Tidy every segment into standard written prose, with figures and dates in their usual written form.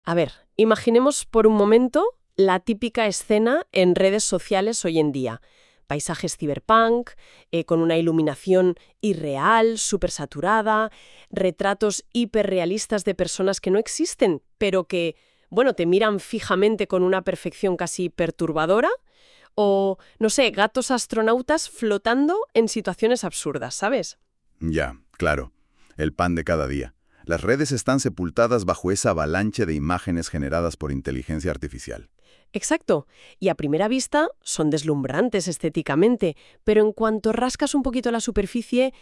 A ver, imaginemos por un momento la típica escena en redes sociales hoy en día. Paisajes cyberpunk, con una iluminación irreal, súper saturada, retratos hiperrealistas de personas que no existen, pero que, bueno, te miran fijamente con una perfección casi perturbadora, o, no sé, gatos astronautas flotando en situaciones absurdas, ¿sabes? Ya, claro. El pan de cada día. Las redes están sepultadas bajo esa avalancha de imágenes generadas por inteligencia artificial. Exacto. Y a primera vista son deslumbrantes estéticamente, pero en cuanto rascas un poquito la superficie,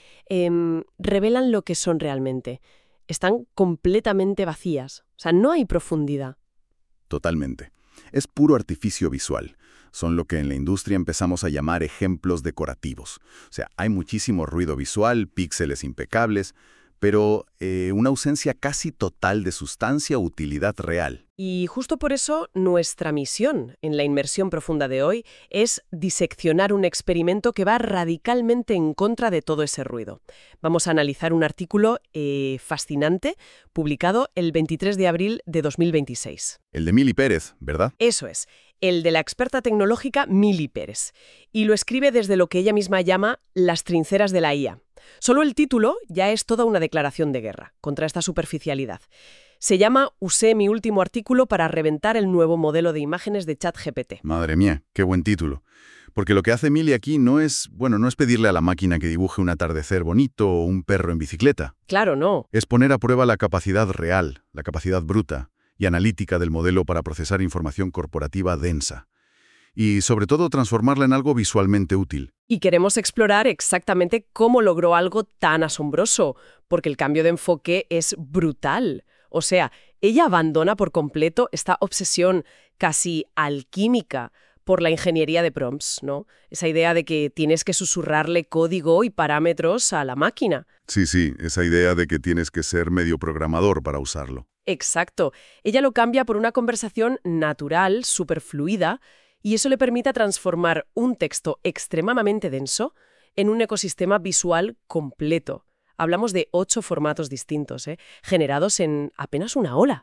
revelan lo que son realmente. Están completamente vacías. O sea, no hay profundidad. Totalmente. Es puro artificio visual. Son lo que en la industria empezamos a llamar ejemplos decorativos. O sea, hay muchísimo ruido visual, píxeles impecables, pero una ausencia casi total de sustancia o utilidad real. Y justo por eso nuestra misión en la inmersión profunda de hoy es diseccionar un experimento que va radicalmente en contra de todo ese ruido. Vamos a analizar un artículo fascinante publicado el 23 de abril de 2026. El de Mili Pérez, ¿verdad? Eso es, el de la experta tecnológica Mili Pérez. Y lo escribe desde lo que ella misma llama las trincheras de la IA. Solo el título ya es toda una declaración de guerra contra esta superficialidad. Se llama «Usé mi último artículo para reventar el nuevo modelo de imágenes de ChatGPT». Madre mía, qué buen título. Porque lo que hace Mili aquí no es pedirle a la máquina que dibuje un atardecer bonito o un perro en bicicleta. Claro, no. Es poner a prueba la capacidad real, la capacidad bruta y analítica del modelo para procesar información corporativa densa. Y, sobre todo, transformarla en algo visualmente útil. Y queremos explorar exactamente cómo logró algo tan asombroso, porque el cambio de enfoque es brutal. O sea, ella abandona por completo esta obsesión casi alquímica por la ingeniería de prompts, ¿no? Esa idea de que tienes que susurrarle código y parámetros a la máquina. Sí, esa idea de que tienes que ser medio programador para usarlo. Exacto. Ella lo cambia por una conversación natural, superfluida, y eso le permite transformar un texto extremadamente denso en un ecosistema visual completo. Hablamos de 8 formatos distintos, generados en apenas una ola.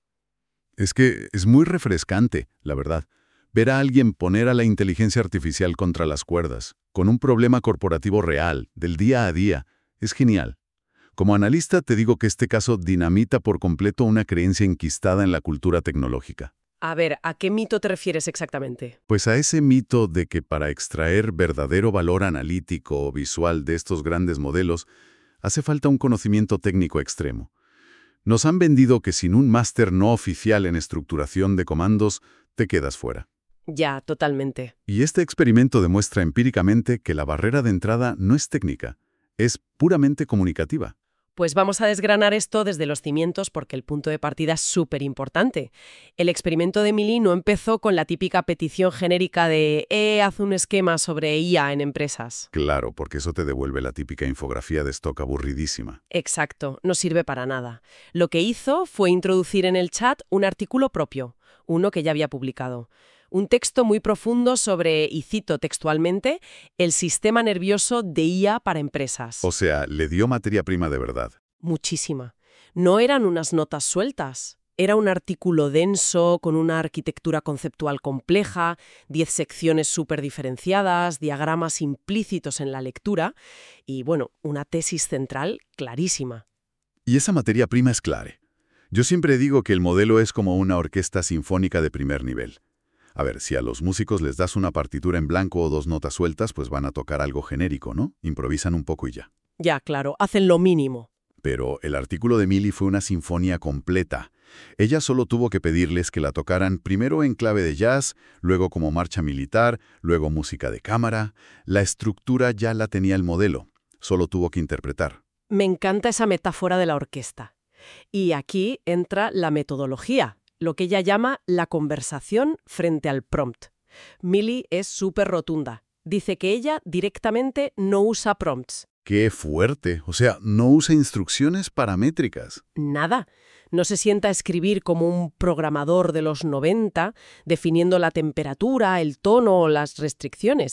Es que es muy refrescante, la verdad. Ver a alguien poner a la inteligencia artificial contra las cuerdas, con un problema corporativo real, del día a día, es genial. Como analista te digo que este caso dinamita por completo una creencia enquistada en la cultura tecnológica. A ver, ¿a qué mito te refieres exactamente? Pues a ese mito de que para extraer verdadero valor analítico o visual de estos grandes modelos, hace falta un conocimiento técnico extremo. Nos han vendido que sin un máster no oficial en estructuración de comandos, te quedas fuera. Ya, totalmente. Y este experimento demuestra empíricamente que la barrera de entrada no es técnica, es puramente comunicativa. Pues vamos a desgranar esto desde los cimientos porque el punto de partida es súper importante. El experimento de Mili no empezó con la típica petición genérica de haz un esquema sobre IA en empresas. Claro, porque eso te devuelve la típica infografía de stock aburridísima. Exacto, no sirve para nada. Lo que hizo fue introducir en el chat un artículo propio, uno que ya había publicado. Un texto muy profundo sobre, y cito textualmente, el sistema nervioso de IA para empresas. O sea, le dio materia prima de verdad. Muchísima. No eran unas notas sueltas. Era un artículo denso, con una arquitectura conceptual compleja, 10 secciones súper diferenciadas, diagramas implícitos en la lectura y, bueno, una tesis central clarísima. Y esa materia prima es clave. Yo siempre digo que el modelo es como una orquesta sinfónica de primer nivel. A ver, si a los músicos les das una partitura en blanco o 2 notas sueltas, pues van a tocar algo genérico, ¿no? Improvisan un poco y ya. Ya, claro, hacen lo mínimo. Pero el artículo de Mili fue una sinfonía completa. Ella solo tuvo que pedirles que la tocaran primero en clave de jazz, luego como marcha militar, luego música de cámara. La estructura ya la tenía el modelo, solo tuvo que interpretar. Me encanta esa metáfora de la orquesta. Y aquí entra la metodología, lo que ella llama la conversación frente al prompt. Mili es súper rotunda. Dice que ella directamente no usa prompts. ¡Qué fuerte! O sea, no usa instrucciones paramétricas. Nada. No se sienta a escribir como un programador de los 90, definiendo la temperatura, el tono o las restricciones.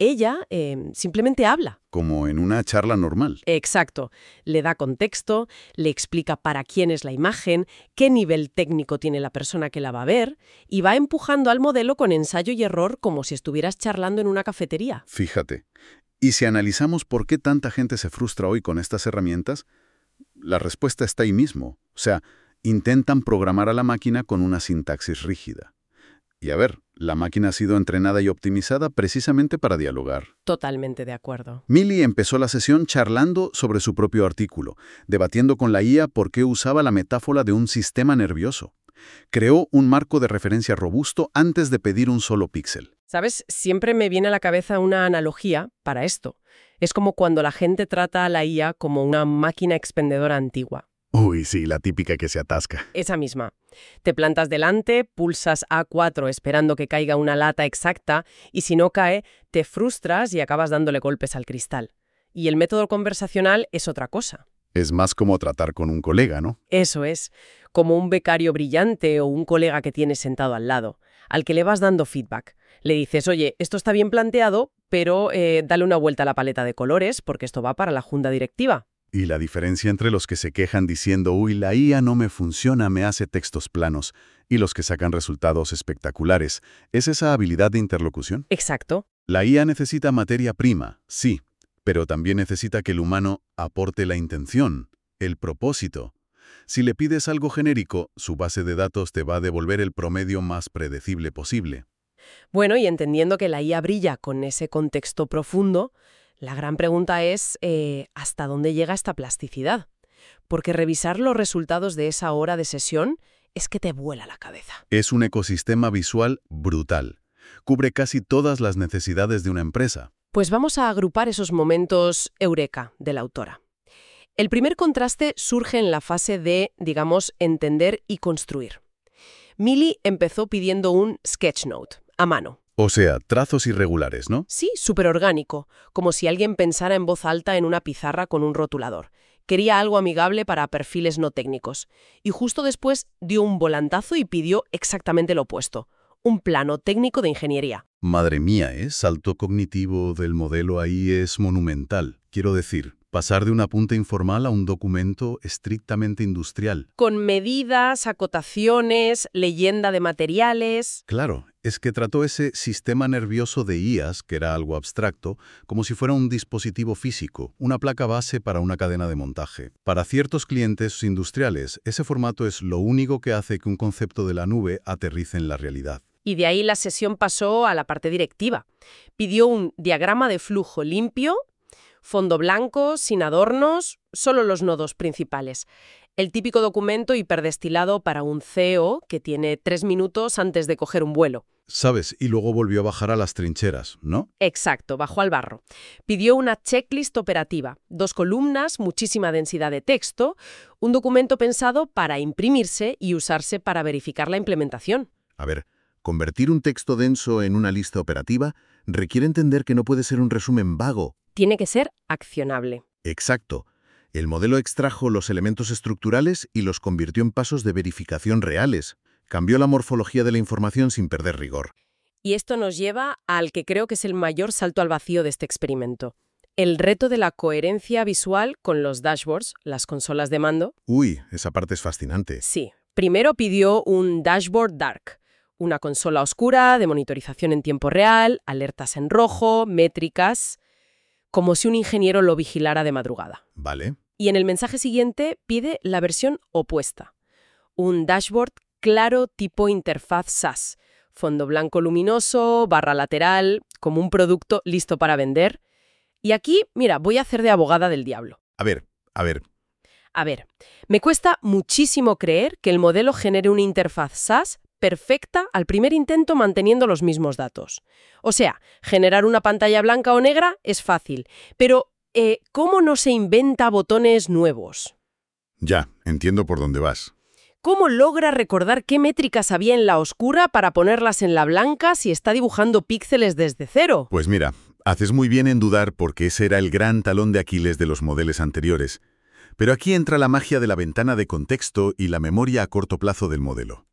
Ella simplemente habla. Como en una charla normal. Exacto. Le da contexto, le explica para quién es la imagen, qué nivel técnico tiene la persona que la va a ver, y va empujando al modelo con ensayo y error como si estuvieras charlando en una cafetería. Fíjate. Y si analizamos por qué tanta gente se frustra hoy con estas herramientas, la respuesta está ahí mismo. O sea, intentan programar a la máquina con una sintaxis rígida. Y a ver, la máquina ha sido entrenada y optimizada precisamente para dialogar. Totalmente de acuerdo. Millie empezó la sesión charlando sobre su propio artículo, debatiendo con la IA por qué usaba la metáfora de un sistema nervioso. Creó un marco de referencia robusto antes de pedir un solo píxel. ¿Sabes? Siempre me viene a la cabeza una analogía para esto. Es como cuando la gente trata a la IA como una máquina expendedora antigua. Uy, sí, la típica que se atasca. Esa misma. Te plantas delante, pulsas A4 esperando que caiga una lata exacta y si no cae, te frustras y acabas dándole golpes al cristal. Y el método conversacional es otra cosa. Es más como tratar con un colega, ¿no? Eso es, como un becario brillante o un colega que tienes sentado al lado, al que le vas dando feedback. Le dices, oye, esto está bien planteado, pero dale una vuelta a la paleta de colores porque esto va para la junta directiva. Y la diferencia entre los que se quejan diciendo, uy, la IA no me funciona, me hace textos planos, y los que sacan resultados espectaculares, es esa habilidad de interlocución. Exacto. La IA necesita materia prima, sí, pero también necesita que el humano aporte la intención, el propósito. Si le pides algo genérico, su base de datos te va a devolver el promedio más predecible posible. Bueno, y entendiendo que la IA brilla con ese contexto profundo, la gran pregunta es ¿hasta dónde llega esta plasticidad? Porque revisar los resultados de esa hora de sesión es que te vuela la cabeza. Es un ecosistema visual brutal. Cubre casi todas las necesidades de una empresa. Pues vamos a agrupar esos momentos eureka de la autora. El primer contraste surge en la fase de, digamos, entender y construir. Millie empezó pidiendo un sketchnote, a mano. O sea, trazos irregulares, ¿no? Sí, súper orgánico, como si alguien pensara en voz alta en una pizarra con un rotulador. Quería algo amigable para perfiles no técnicos. Y justo después dio un volantazo y pidió exactamente lo opuesto. Un plano técnico de ingeniería. Madre mía, ¿eh? Salto cognitivo del modelo ahí es monumental. Quiero decir, pasar de un apunte informal a un documento estrictamente industrial. Con medidas, acotaciones, leyenda de materiales. Claro, es que trató ese sistema nervioso de IAS, que era algo abstracto, como si fuera un dispositivo físico, una placa base para una cadena de montaje. Para ciertos clientes industriales, ese formato es lo único que hace que un concepto de la nube aterrice en la realidad. Y de ahí la sesión pasó a la parte directiva. Pidió un diagrama de flujo limpio, fondo blanco, sin adornos, solo los nodos principales. El típico documento hiperdestilado para un CEO que tiene 3 minutos antes de coger un vuelo. ¿Sabes? Y luego volvió a bajar a las trincheras, ¿no? Exacto, bajó al barro. Pidió una checklist operativa, 2 columnas, muchísima densidad de texto, un documento pensado para imprimirse y usarse para verificar la implementación. A ver, convertir un texto denso en una lista operativa requiere entender que no puede ser un resumen vago. Tiene que ser accionable. Exacto. El modelo extrajo los elementos estructurales y los convirtió en pasos de verificación reales. Cambió la morfología de la información sin perder rigor. Y esto nos lleva al que creo que es el mayor salto al vacío de este experimento. El reto de la coherencia visual con los dashboards, las consolas de mando. Uy, esa parte es fascinante. Sí. Primero pidió un dashboard dark. Una consola oscura de monitorización en tiempo real, alertas en rojo, métricas, como si un ingeniero lo vigilara de madrugada. Vale. Y en el mensaje siguiente pide la versión opuesta. Un dashboard claro tipo interfaz SAS, fondo blanco luminoso, barra lateral, como un producto listo para vender. Y aquí, mira, voy a hacer de abogada del diablo. A ver. A ver, me cuesta muchísimo creer que el modelo genere una interfaz SAS perfecta al primer intento manteniendo los mismos datos. O sea, generar una pantalla blanca o negra es fácil, pero ¿cómo no se inventa botones nuevos? Ya, entiendo por dónde vas. ¿Cómo logra recordar qué métricas había en la oscura para ponerlas en la blanca si está dibujando píxeles desde cero? Pues mira, haces muy bien en dudar porque ese era el gran talón de Aquiles de los modelos anteriores. Pero aquí entra la magia de la ventana de contexto y la memoria a corto plazo del modelo.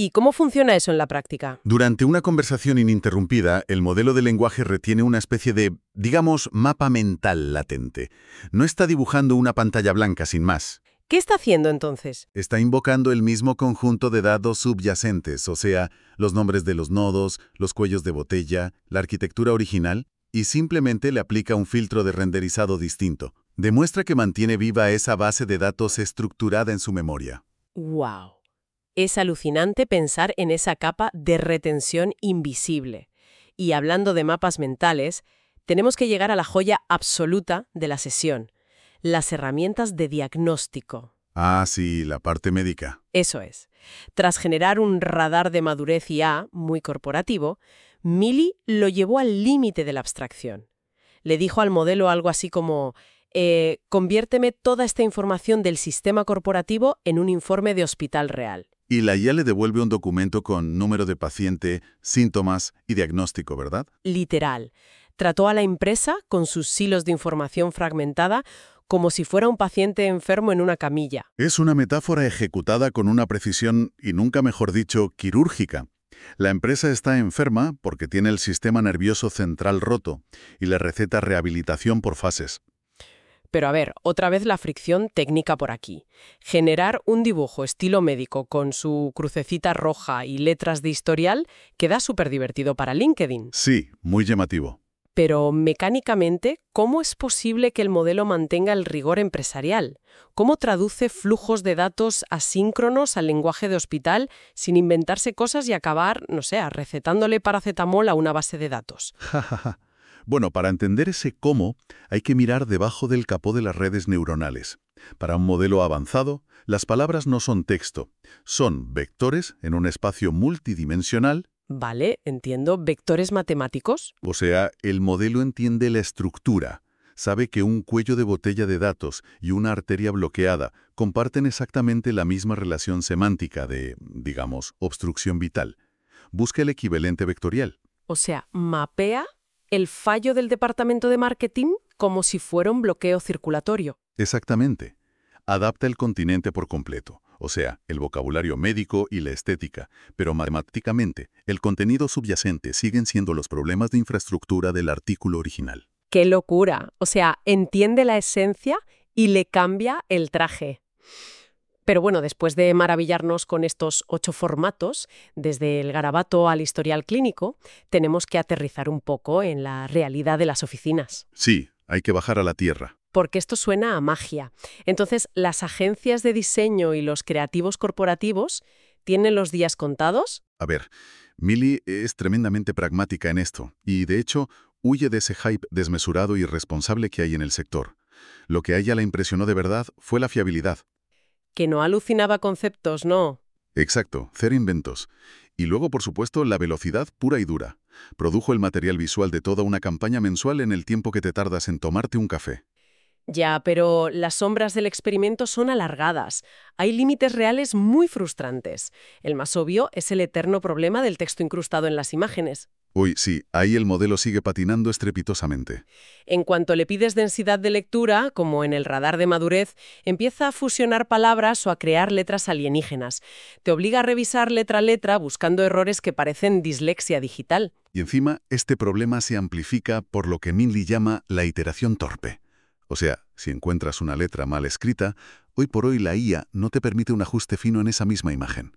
¿Y cómo funciona eso en la práctica? Durante una conversación ininterrumpida, el modelo de lenguaje retiene una especie de, digamos, mapa mental latente. No está dibujando una pantalla blanca sin más. ¿Qué está haciendo entonces? Está invocando el mismo conjunto de datos subyacentes, o sea, los nombres de los nodos, los cuellos de botella, la arquitectura original, y simplemente le aplica un filtro de renderizado distinto. Demuestra que mantiene viva esa base de datos estructurada en su memoria. ¡Wow! Es alucinante pensar en esa capa de retención invisible. Y hablando de mapas mentales, tenemos que llegar a la joya absoluta de la sesión, las herramientas de diagnóstico. Ah, sí, la parte médica. Eso es. Tras generar un radar de madurez IA muy corporativo, Mili lo llevó al límite de la abstracción. Le dijo al modelo algo así como: conviérteme toda esta información del sistema corporativo en un informe de hospital real. Y la IA le devuelve un documento con número de paciente, síntomas y diagnóstico, ¿verdad? Literal. Trató a la empresa con sus silos de información fragmentada como si fuera un paciente enfermo en una camilla. Es una metáfora ejecutada con una precisión, y nunca mejor dicho, quirúrgica. La empresa está enferma porque tiene el sistema nervioso central roto y le receta rehabilitación por fases. Pero a ver, otra vez la fricción técnica por aquí. Generar un dibujo estilo médico con su crucecita roja y letras de historial queda súper divertido para LinkedIn. Sí, muy llamativo. Pero mecánicamente, ¿cómo es posible que el modelo mantenga el rigor empresarial? ¿Cómo traduce flujos de datos asíncronos al lenguaje de hospital sin inventarse cosas y acabar, no sé, recetándole paracetamol a una base de datos? Bueno, para entender ese cómo, hay que mirar debajo del capó de las redes neuronales. Para un modelo avanzado, las palabras no son texto, son vectores en un espacio multidimensional. Vale, entiendo. ¿Vectores matemáticos? O sea, el modelo entiende la estructura. Sabe que un cuello de botella de datos y una arteria bloqueada comparten exactamente la misma relación semántica de, digamos, obstrucción vital. Busca el equivalente vectorial. O sea, mapea el fallo del departamento de marketing como si fuera un bloqueo circulatorio. Exactamente. Adapta el continente por completo, o sea, el vocabulario médico y la estética, pero matemáticamente, el contenido subyacente siguen siendo los problemas de infraestructura del artículo original. ¡Qué locura! O sea, entiende la esencia y le cambia el traje. Pero bueno, después de maravillarnos con estos 8 formatos, desde el garabato al historial clínico, tenemos que aterrizar un poco en la realidad de las oficinas. Sí, hay que bajar a la tierra. Porque esto suena a magia. Entonces, ¿las agencias de diseño y los creativos corporativos tienen los días contados? A ver, Mili es tremendamente pragmática en esto, y de hecho, huye de ese hype desmesurado y irresponsable que hay en el sector. Lo que a ella la impresionó de verdad fue la fiabilidad. Que no alucinaba conceptos, no. Exacto, cero inventos. Y luego, por supuesto, la velocidad pura y dura. Produjo el material visual de toda una campaña mensual en el tiempo que te tardas en tomarte un café. Ya, pero las sombras del experimento son alargadas. Hay límites reales muy frustrantes. El más obvio es el eterno problema del texto incrustado en las imágenes. Uy, sí, ahí el modelo sigue patinando estrepitosamente. En cuanto le pides densidad de lectura, como en el radar de madurez, empieza a fusionar palabras o a crear letras alienígenas. Te obliga a revisar letra a letra buscando errores que parecen dislexia digital. Y encima, este problema se amplifica por lo que Minley llama la iteración torpe. O sea, si encuentras una letra mal escrita, hoy por hoy la IA no te permite un ajuste fino en esa misma imagen.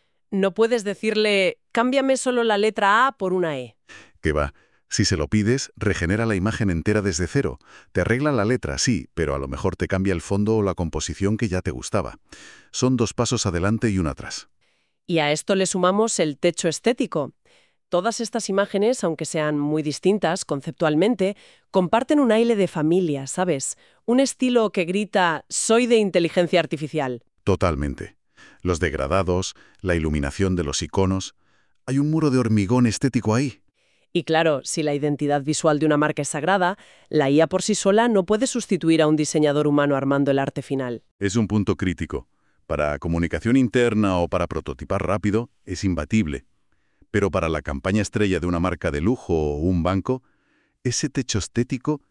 No puedes decirle, cámbiame solo la letra A por una E. Que va, si se lo pides, regenera la imagen entera desde cero. Te arregla la letra, sí, pero a lo mejor te cambia el fondo o la composición que ya te gustaba. Son 2 pasos adelante y 1 atrás. Y a esto le sumamos el techo estético. Todas estas imágenes, aunque sean muy distintas conceptualmente, comparten un aire de familia, ¿sabes? Un estilo que grita, soy de inteligencia artificial. Totalmente. Los degradados, la iluminación de los iconos. Hay un muro de hormigón estético ahí. Y claro, si la identidad visual de una marca es sagrada, la IA por sí sola no puede sustituir a un diseñador humano armando el arte final. Es un punto crítico. Para comunicación interna o para prototipar rápido, es imbatible. Pero para la campaña estrella de una marca de lujo o un banco, ese techo estético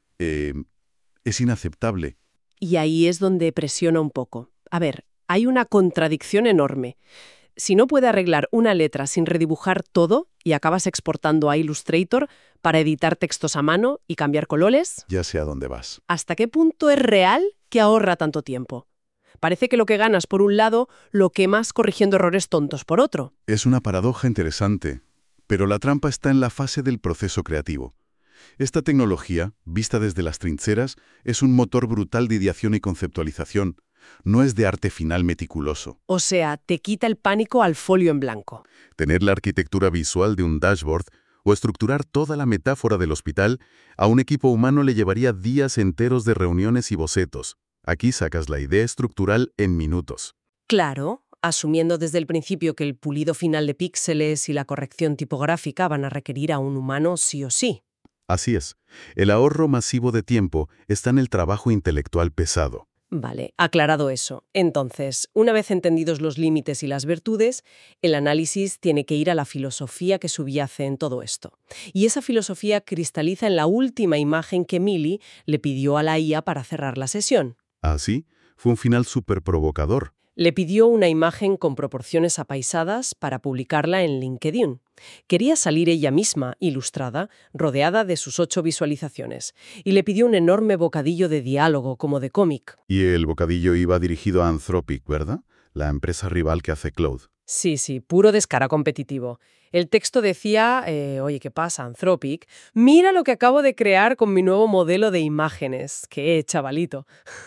es inaceptable. Y ahí es donde presiona un poco. A ver, hay una contradicción enorme. si no puede arreglar una letra sin redibujar todo y acabas exportando a Illustrator para editar textos a mano y cambiar colores, Ya sé a dónde vas. ¿hasta qué punto es real que ahorra tanto tiempo? Parece que lo que ganas por un lado lo quemas corrigiendo errores tontos por otro. Es una paradoja interesante, pero la trampa está en la fase del proceso creativo. Esta tecnología, vista desde las trincheras, es un motor brutal de ideación y conceptualización. No es de arte final meticuloso. O sea, te quita el pánico al folio en blanco. Tener la arquitectura visual de un dashboard o estructurar toda la metáfora del hospital, a un equipo humano le llevaría días enteros de reuniones y bocetos. Aquí sacas la idea estructural en minutos. Claro, asumiendo desde el principio que el pulido final de píxeles y la corrección tipográfica van a requerir a un humano sí o sí. Así es. El ahorro masivo de tiempo está en el trabajo intelectual pesado. Vale, aclarado eso. Entonces, una vez entendidos los límites y las virtudes, el análisis tiene que ir a la filosofía que subyace en todo esto. Y esa filosofía cristaliza en la última imagen que Mili le pidió a la IA para cerrar la sesión. Así, fue un final súper provocador. Le pidió una imagen con proporciones apaisadas para publicarla en LinkedIn. Quería salir ella misma, ilustrada, rodeada de sus 8 visualizaciones, y le pidió un enorme bocadillo de diálogo como de cómic. Y el bocadillo iba dirigido a Anthropic, ¿verdad? La empresa rival que hace Claude. Sí, puro descaro competitivo. El texto decía, oye, ¿qué pasa, Anthropic? Mira lo que acabo de crear con mi nuevo modelo de imágenes. ¡Qué chavalito!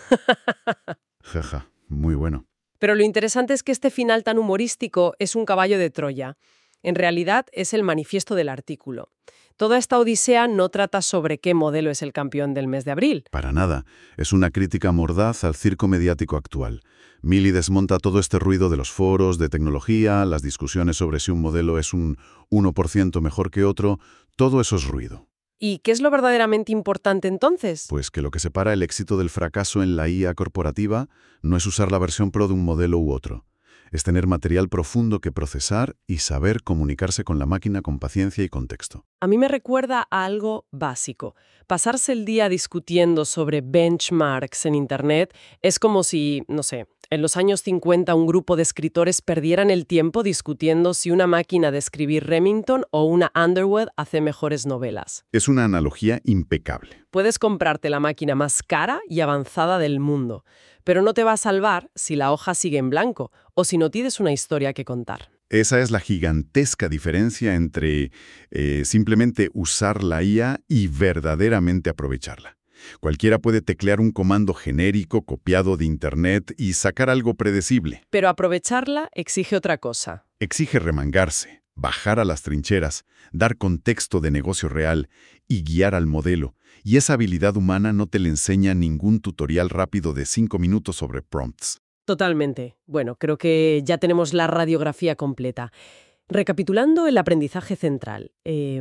Jaja, muy bueno. Pero lo interesante es que este final tan humorístico es un caballo de Troya. En realidad es el manifiesto del artículo. Toda esta odisea no trata sobre qué modelo es el campeón del mes de abril. Para nada. Es una crítica mordaz al circo mediático actual. Mili desmonta todo este ruido de los foros, de tecnología, las discusiones sobre si un modelo es un 1% mejor que otro. Todo eso es ruido. ¿Y qué es lo verdaderamente importante entonces? Pues que lo que separa el éxito del fracaso en la IA corporativa no es usar la versión pro de un modelo u otro. Es tener material profundo que procesar y saber comunicarse con la máquina con paciencia y contexto. A mí me recuerda a algo básico. Pasarse el día discutiendo sobre benchmarks en Internet es como si, no sé, en los años 50 un grupo de escritores perdieran el tiempo discutiendo si una máquina de escribir Remington o una Underwood hace mejores novelas. Es una analogía impecable. Puedes comprarte la máquina más cara y avanzada del mundo, pero no te va a salvar si la hoja sigue en blanco o si no tienes una historia que contar. Esa es la gigantesca diferencia entre simplemente usar la IA y verdaderamente aprovecharla. Cualquiera puede teclear un comando genérico copiado de Internet y sacar algo predecible. Pero aprovecharla exige otra cosa. Exige remangarse, bajar a las trincheras, dar contexto de negocio real y guiar al modelo. Y esa habilidad humana no te la enseña ningún tutorial rápido de 5 minutos sobre prompts. Totalmente. Bueno, creo que ya tenemos la radiografía completa. Recapitulando el aprendizaje central,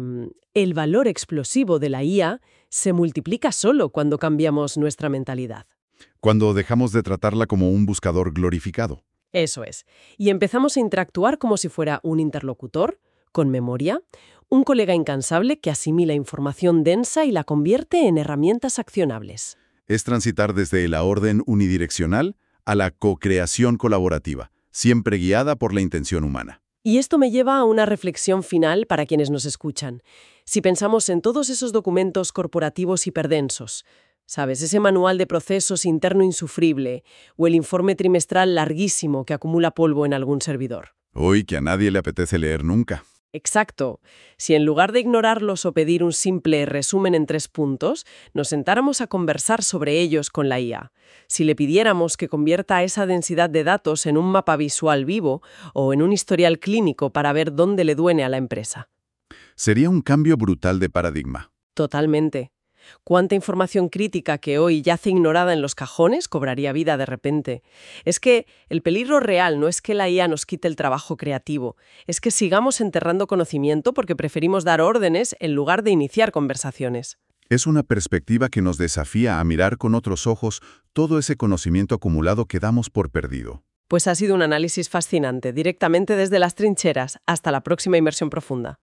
el valor explosivo de la IA se multiplica solo cuando cambiamos nuestra mentalidad. Cuando dejamos de tratarla como un buscador glorificado. Eso es. Y empezamos a interactuar como si fuera un interlocutor, con memoria, un colega incansable que asimila información densa y la convierte en herramientas accionables. Es transitar desde la orden unidireccional a la co-creación colaborativa, siempre guiada por la intención humana. Y esto me lleva a una reflexión final para quienes nos escuchan. Si pensamos en todos esos documentos corporativos hiperdensos, ¿sabes? Ese manual de procesos interno insufrible o el informe trimestral larguísimo que acumula polvo en algún servidor. Hoy que a nadie le apetece leer nunca. Exacto. Si en lugar de ignorarlos o pedir un simple resumen en 3 puntos, nos sentáramos a conversar sobre ellos con la IA. Si le pidiéramos que convierta esa densidad de datos en un mapa visual vivo o en un historial clínico para ver dónde le duele a la empresa. Sería un cambio brutal de paradigma. Totalmente. ¿Cuánta información crítica que hoy yace ignorada en los cajones cobraría vida de repente? Es que el peligro real no es que la IA nos quite el trabajo creativo, es que sigamos enterrando conocimiento porque preferimos dar órdenes en lugar de iniciar conversaciones. Es una perspectiva que nos desafía a mirar con otros ojos todo ese conocimiento acumulado que damos por perdido. Pues ha sido un análisis fascinante, directamente desde las trincheras. Hasta la próxima inmersión profunda.